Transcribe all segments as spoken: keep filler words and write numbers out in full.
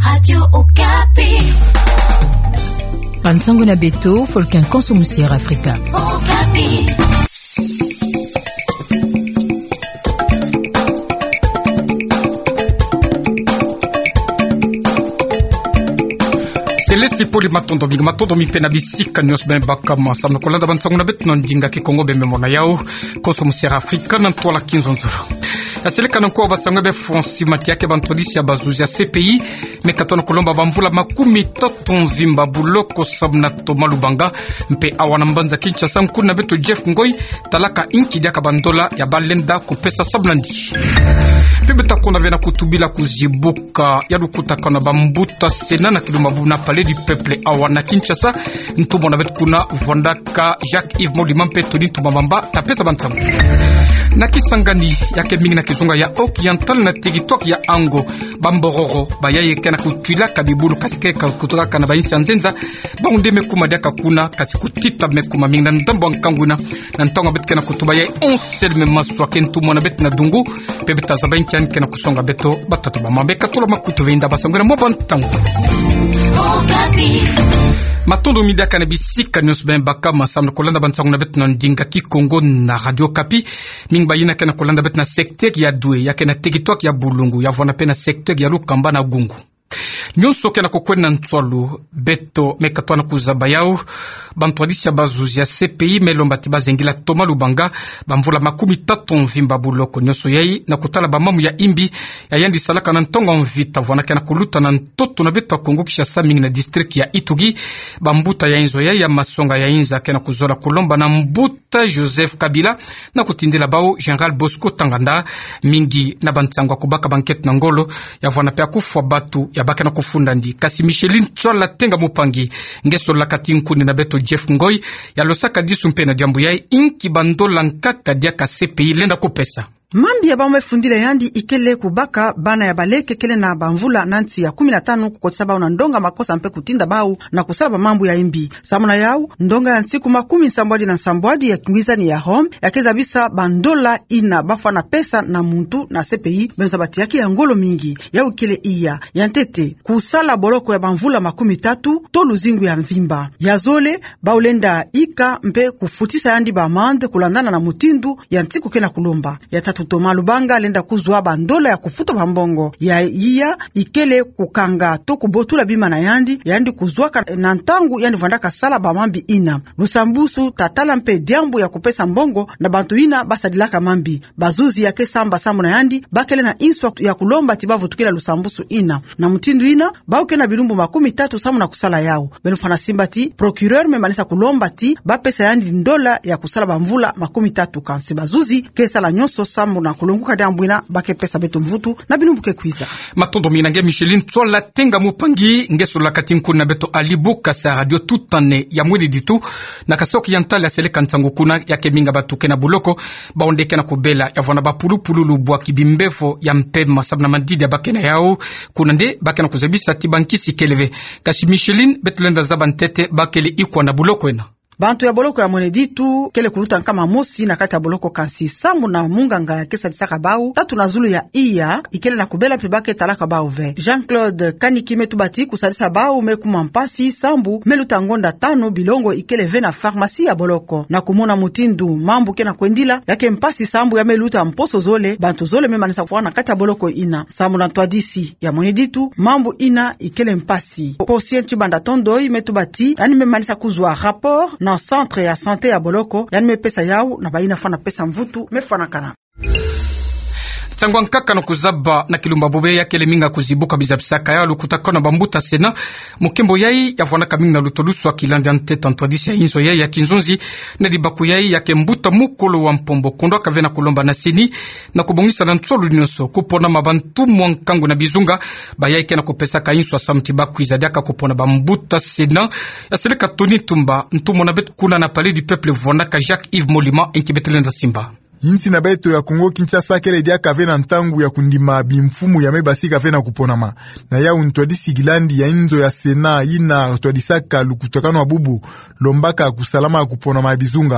Radio Okapi. Pansango na Beto, Folkin Konsomusier Afrika. Okapi. Celeste Poli matondo binga matondo mi pena bisika news ben bakama samno kolanda bansango na Beto ndinga ki Kongo be memona yao Konsomusier Afrika na tola kinzonzuro. Aseleka nanko basanga be fonsi matiake bantolisi ya bazuzi ya C P I mekatona kolomba bamvula makumi tatu nzimba buloko sabna Toma Lubanga mpe awana mbanza Kinshasa nkuna Beto Jeff Ngoi talaka inki diaka bandola ya balenda kupesa sabnandi. Pibeta kona vena kutubila kuzibuka ya lukutaka na bambuta sena na kilumabu na palais du peuple awana Kinshasa ntumo na Beto kuna vondaka Jacques-Yves Molima mpe Tony Tumamamba tapeta bantamu. Na kisangani yake mingi na kizunga ya Occidental na TikTok ya Ango Bambororo bayaye kana kutwila kabibulu kasike kutoka kana bayinsi nzenza baunde mekuma daka kuna kasi kutita mekuma mingi na ndambo nkanguna na ntonga bet kana kutuba ya onsel me maswa kentu mona bet na dungu pebeta zabain kan kana kusonga beto batatu ba mambe katola makutu venda basangura mo bantangu. Matondo midia kana bisika news ben bakama samna kolanda bansango na bet na ndinga ki Kongo na Radio Okapi mingi bayina kana kolanda bet na secteur ya Doué ya kana TikTok ya Bulungu ya vona pena secteur ya Lukamba na Gungu nyonso kana kokwena ntsolo Beto mekatwana kuzaba yao bantwadisi bazuzi ya C P I melomba tibazengila Toma Lubanga bamvula makumi tatu mvimba buloko nyonso yai na kutala bamamu ya imbi ya yandi salaka na ntonga mvita vwana kana kuluta na ntoto na Beto Kongo Kinshasa mingi na district ya Itugi bambuta ya inzo yai ya masonga ya inza kana kuzola kulomba na mbuta Joseph Kabila na kutindela bao General Bosco Tanganda mingi na bantsangwa kubaka banket na ngolo ya vwana pe akufwa batu ya baka na kufunda ndi kasi Micheline Tsola tenga mupangi ngeso la katinkuni na Beto Jeff Ngoi ya losaka disu mpe na jambu yai inki bandola nkaka diaka C P I lenda kupesa. Mambi ya bamwe fundile yandi ikele kubaka bana ya baleke kele na bamvula nanti ya kumi na tano kukotisa bao na ndonga makosa mpe kutinda bao na kusala mambu ya imbi. Samuna yao ndonga ya nsiku makumi nsambwadi na nsambwadi ya kimwiza ni ya home ya keza bisa bandola ina bafa na pesa na muntu na C P I benza bati yaki ya ngolo mingi ya ukele iya ya ntete kusala boloko ya bamvula makumi tatu tolu zingu ya mvimba ya zole baulenda ika mpe kufutisa yandi ba mande kulandana na mutindu ya nsiku kena kulomba ya tatu Toma Lubanga lenda kuzwa bandola ya kufuta bambongo ya iya ikele kukanga to kubotula bima na yandi yandi kuzwaka na ntangu yandi vandaka sala bamambi ina lusambusu tatala mpe diambu ya kupesa mbongo na bantu ina basadilaka mambi bazuzi yake samba samu na yandi bakele na inswa ya kulomba tibavu tukila lusambusu ina na mtindu ina bauke na bilumbu makumi tatu samu na kusala yao benufana simbati procureur memanisa kulomba ti bapesa yandi ndola ya kusala bamvula makumi tatu kansi bazuzi kesala nyonso samu na kulunguka dambwina bake pesa Beto mvutu na binumbuke kwiza matondo minange Micheline Tsola tenga mupangi ngeso la katinku na Beto alibuka sa radio tutane ya mwili ditu na kasoki yantala seleka ntango kuna yake minga batuke na buloko baondeke na kubela ya vona bapulu pululu bwa kibimbefo ya mpema sabna mandidi ya bake na yao kuna nde bake na kuzebisa tibankisi keleve kasi Micheline Beto lenda zabantete bakele ikwa na buloko ena bantu ya boloko ya Mweneditu kele kuluta nkama mosi na kati ya boloko kansi samu na munganga ya kesa disaka bau tatu na zulu ya iya ikele na kubela pibake talaka bau ve Jean-Claude Kaniki metubati kusadisa bau mekuma mpasi sambu meluta ngonda tano bilongo ikele ve na farmasi ya boloko na kumona mutindu mambu kena kwendila yake mpasi sambu ya meluta mposo zole bantu zole memanisa kufuwa na kati ya boloko ina samu na twadisi ya Mweneditu mambu ina ikele mpasi posien chibanda tondoi metubati yani memanisa kuzwa rapport na centre ya santé ya boloko yani mepesa yao na baina fana pesa mvutu mefana kana Tangwa nkaka na kuzaba na kilumba bobe ya kele minga kuzibuka bizabisaka ya lukutakona bambuta sena mukembo yai ya vwana kaminga na lutolusu wa kilandi anteta antwadisi ya inzo yai ya kinzonzi na dibaku yai ya kembuta mukolo wa mpombo kundwa kavena kulomba na sini na kubongisa na ntsolu nyoso kupona mabantu mwankangu na bizunga bayai kena kupesaka inso asamti baku izadiaka kupona bambuta sena ya seleka Tony Tumba ntumo na betu kuna na palais du peuple vonaka Jacques-Yves Molima enkibetelenda Simba Inti na Beto ya Kongo Kinshasa kele dia kavena ntangu ya kundima bimfumu ya mebasi kavena kuponama. Na ya untwadisi gilandi ya inzo ya sena ina twadisaka lukutokano wa bubu lombaka kusalama kuponama bizunga.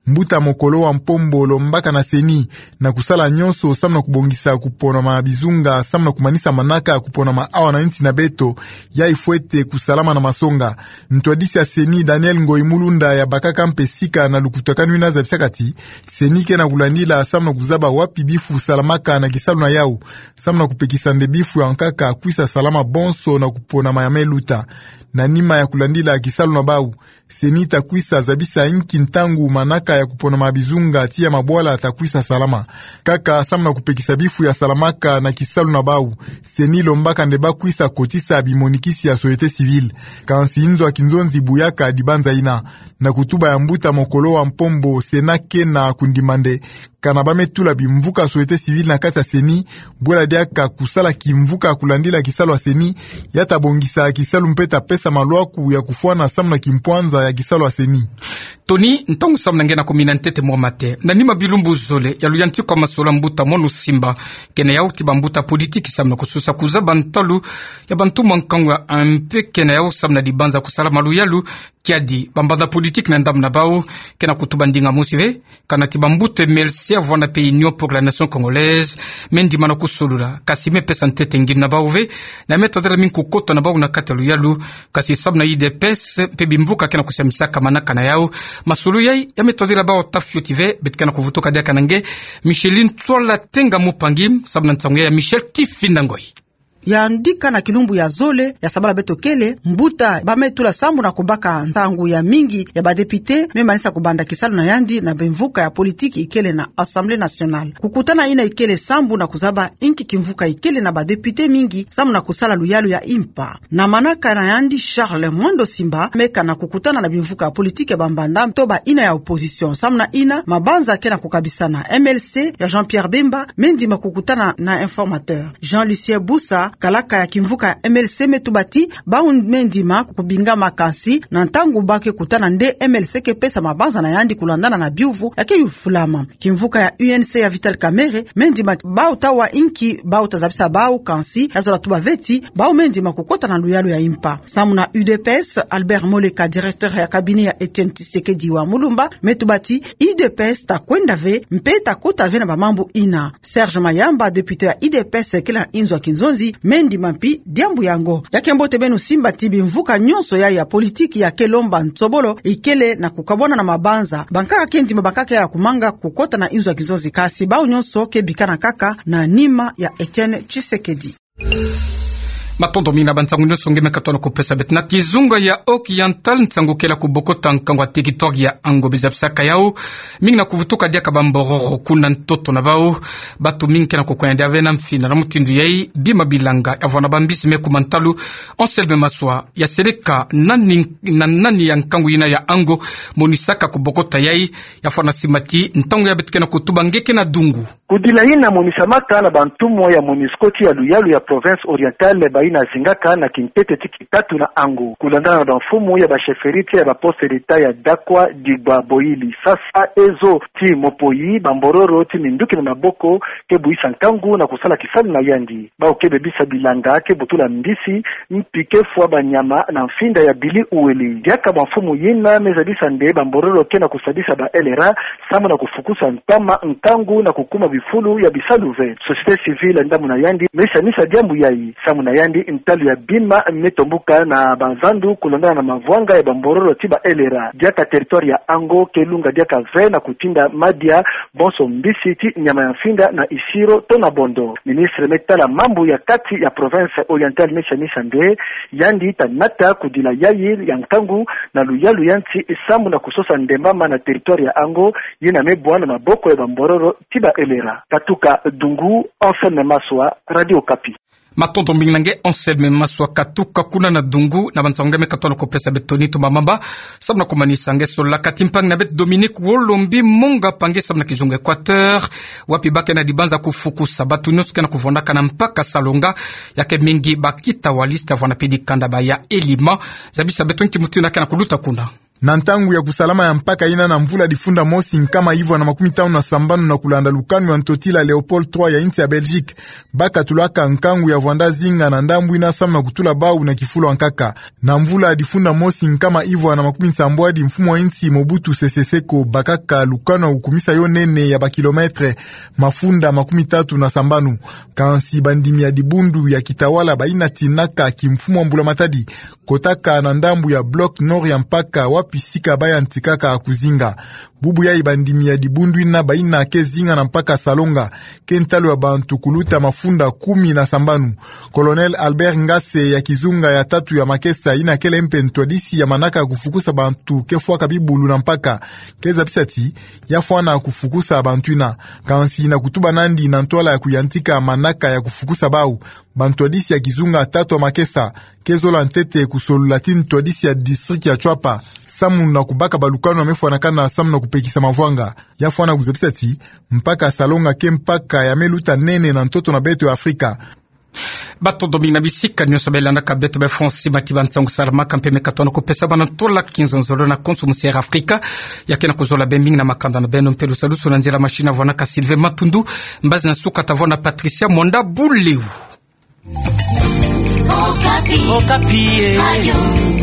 Mbuta mokolo wa mpombo lombaka na seni na kusala nyonso samna kubongisa kupona mabizunga samna kumanisa manaka kupona maawa na nti na beto ya ifuete kusalama na masonga. Ntwadisi ya seni Daniel Ngoimulunda ya bakaka mpesika na lukutakanu ina za bisakati seni ke na kulandila samna kuzaba wapi bifu salamaka na kisalu na yau samna kupekisa nde bifu ya nkaka kuisa salama bonso na kupona mayame luta na nima ya kulandila kisalu na bau. Seni takwisa zabisa inki ntangu manaka ya kupona mabizunga tia mabwala takwisa salama. Kaka samna kupekisa bifu ya salamaka na kisalu na bau. Seni lombaka ndeba kwisa kotisa bimonikisi ya soyete civil. Kansi inzo akinzonzi buyaka dibanza ina. Na kutuba ya mbuta mokolo wa mpombo senake na kundimande. Kana bametula bimvuka soyete civil na kata seni. Bwela diaka kusala kimvuka kulandila kisalu wa seni. Yata bongisa kisalu mpeta pesa maluaku ya kufuana samna kimpuanza ya kisalu wa seni. Toni ntongu samna ngena kumina ntete mwamate. Na nima bilumbu zole ya luyanti kwa masola mbuta monu simba. Kena yao kiba mbuta politiki samna kususa kuza bantalu ya bantu mwankangu ya ampe kena yao samna dibanza kusala malu yalu kiadi. Bambanda politiki na ndam na bao kena kutuba ndinga musive. Kana tiba mbute merci avoir na pays union pour la nation congolaise. Mendi mana kusolula. Kasi me pesa ntete ngini na bao ve. Na meta dara minku koto na bao na katalu yalu. Kasi sabna I D P S pe bimvuka kena kusiamisaka manaka na yao. Masulu yai yametodila bao tafyotive betkana kuvutoka dia kanange Micheline Tsola tenga mupangim sabna ntangu ya Michel Kifindangoi ya ndika na kilumbu ya zole ya sabala beto kele mbuta bametula sambu na kubaka ntangu ya mingi ya badepite memanisa kubanda kisalu na yandi na bemvuka ya politiki ikele na Assemblée Nationale kukutana ina ikele sambu na kuzaba inki kimvuka ikele na badepite mingi sambu na kusala luyalu ya impa na manaka na yandi Charles Mwando Simba meka na kukutana na bimvuka ya politiki ya bambanda mtoba ina ya opposition sambu na ina mabanza kena kukabisana M L C ya Jean-Pierre Bemba mendima kukutana na informateur Jean-Lucien Boussa kalaka ya kimvuka ya M L C metubati baun mendima kubinga makansi na ntangu bake kutana nde M L C ke pesa mabanza na yandi kulandana na biuvu yake yufulama kimvuka ya U N C ya Vital Kamerhe mendima bau tawa inki bau tazabisa bau kansi yazola tuba veti bau mendima kukota na luyalu ya impa samu na U D P S Albert Moleka directeur ya kabine ya Etienne Tshisekedi wa Mulumba metubati U D P S ta kwenda ve mpeta kota ve na bamambu ina Serge Mayamba député ya U D P S kila inzo kinzonzi mendi mampi diambu yango yake mbote benu simba tibi mvuka nyonso ya ya politiki ya kelomba ntsobolo ikele na kukabona na mabanza bankaka kendi mabakaka ya kumanga kukota na inzo ya kizozi kasi bao nyonso kebikana kaka na nima ya Etienne Tshisekedi Matondo mina bantangu nyo songe mekatono kupesa betna kizunga ya Occidental ntangu kela kubokota nkangwa territoire ya Ango bizapsaka yao mingi na kuvutuka dia kabambororo kuna ntoto na bao batu mingi kena kukwenda avena mfina na mutindu yai bima bilanga avana bambisi mekumantalu onselme maswa ya seleka nani na nani ya nkangu ina ya Ango monisaka kubokota yai ya fana simati ntangu ya betkena kutuba ngeke na dungu kudila ina monisamaka na bantumo ya moniskoti ya luyalu ya province orientale ina zingaka na kintete tiki tatu na Ango kulandana na mfumo ya basheferite ya baposte d'etat ya Dakwa Digba Boili sasa ezo ti mopoyi bambororo ti minduki na maboko ke buisa nkangu na kusala kisalu na yandi bao ke bebisa bilanga ke butula mbisi mpike fwa banyama na mfinda ya bili uweli diaka mfumo yina mezabisa nde bambororo ke na kusadisa ba elera sama na kufukusa ntama nkangu na kukuma bifulu ya bisaluve societe civile ndamu na yandi mesha nisa diambu yai samu na yandi intalu ya bima metombuka na bazandu kulondana na mavwanga ya bambororo tiba elera diaka territoire ya Ango kelunga diaka ve na kutinda madia bonso mbisi ti nyama ya mfinda na isiro tona bondo ministre metala mambu ya kati ya province orientale mesha nishambe yandi tanata kudila yayi ya nkangu na luyalu yanti isambu na kusosa ndembama na territoire ya Ango yina mebwana maboko ya bambororo tiba elera katuka dungu Anselme Maswa Radio Kapi Matondo mbingange onselme maswa katuka kuna na dungu na bansange mekatono ko pesa betoni to mamamba sabna kumanisa ngeso la katimpang na bet Dominique Wolombi monga pange sabna kizungu Equateur wapi bake na dibanza kufukusa batu nyoske na kuvondaka na mpaka salonga yake mingi bakita walista vana pedi kanda ba ya elima zabisa betoni kimutuna kana kuluta kuna na ntangu ya kusalama ya mpaka ina na mvula difunda mosi nkama hivyo na makumi tano na sambano na kulanda lukanu ya ntotila Leopold trois ya inti ya Belgique baka tulaka nkangu ya vwanda zinga na ndambu ina samna kutula bau na kifulo ankaka na mvula difunda mosi nkama hivyo na makumi nsambwadi mfumo wa inti Mobutu Sese Seko bakaka lukanu ya ukumisa yo nene ya bakilometre mafunda makumi tatu na sambanu kansi bandimi ya dibundu ya kitawala baina tinaka kimfumo wa mbula matadi kotaka na ndambu ya bloc nord ya mpaka wapi sika baya ntikaka akuzinga bubu ya ibandimi ya dibundu ina baina kezinga na mpaka Salonga kentalo ya bantu kuluta mafunda kumi na sambanu. Colonel Albert Ngase ya kizunga ya tatu ya makesa ina kele mpe ntwadisi ya manaka kufukusa bantu kefwa kabibulu na mpaka keza pisati ya fwana kufukusa bantu ina kansi na kutuba nandi na ntola ya kuyantika manaka ya kufukusa bau bantwadisi ya kizunga tatu ya makesa kezola ntete kusolulatini twadisi ya district ya Chwapa samu na kubaka balukano na mefwana kana samu na kupekisa mavwanga ya fwana kuzebisati mpaka Salonga ke mpaka ya meluta nene na ntoto na beto ya Afrika. Bato domina bisika nyoso belanda ka beto be Francis Matiba Nsangu Salama kampeme katono kupesa bana tola kinzonzolo na konsumusi ya Afrika yakena kuzola bembing na makanda na beno mpelu salusu na njela machina vwana ka Sylvain Matundu mbazi na suka tavona Patricia Monda Bulewu. Okapi. Okapi. Radio